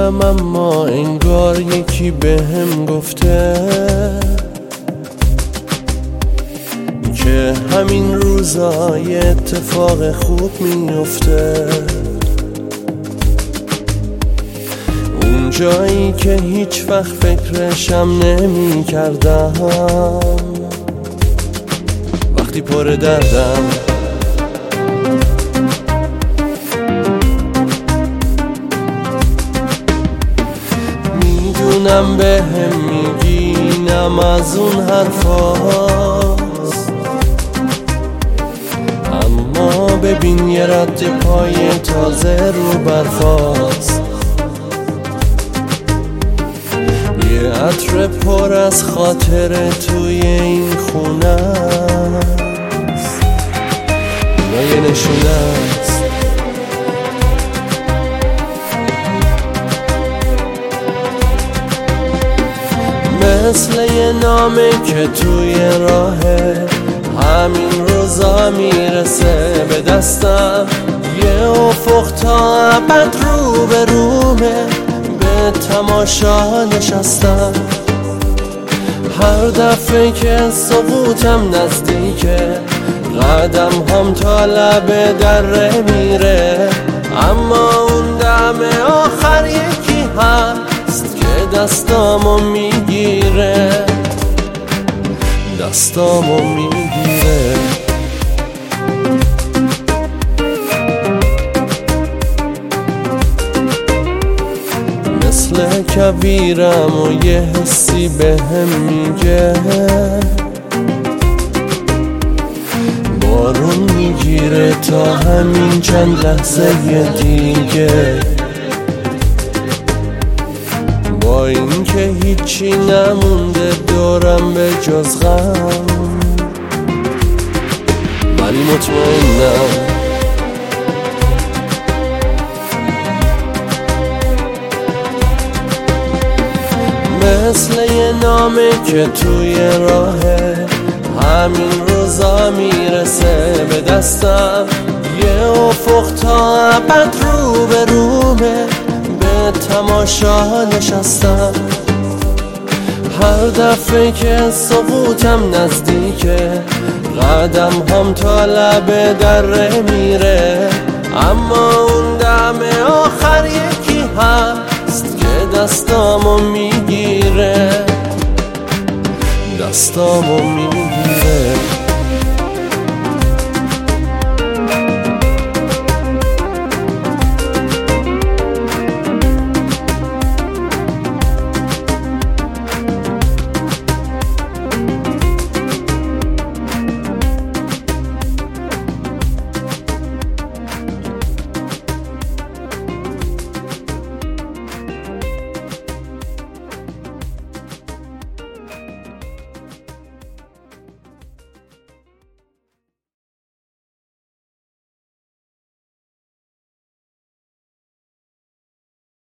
میگیرم اما انگار یکی بهم گفته که همین روزا یه اتفاق خوب میفته. اون جایی که هیچ وقت فکرشم نمی کردم، وقتی پر دردم میدونم بهم میگینم از اون حرفاست، اما ببین یه رد پای تازه رو برفاست، یه عطر پر از خاطره توی این خونه است، اینا یه نشونه است. مثل یه نامه که توی راهه، همین روزا میرسه به دستم، یه افق تا ابد رو به رومه، به تماشا نشستم. هر دفعه که سقوطم نزدیکه، قدم هم تا لب دره میره، اما اون دم آخر یکی هست که دستامو میگیره، دستامو میگیره. مثل کبیرم و یه حسی بهم میگه بارون میگیره تا همین چند لحظه دیگه، با این که هیچی نمونده دورم به جز غم، ولی مطمئنم مثل یه نامه که توی راهه، همین روزا میرسه به دستم، یه افق تا ابد رو به رومه، به تماشا نشستم. هر دفعه که سقوطم نزدیکه، قدم هم تا لب دره میره، اما اون دم آخر یکی هست که دستامو میگیره، دستامو میگیره.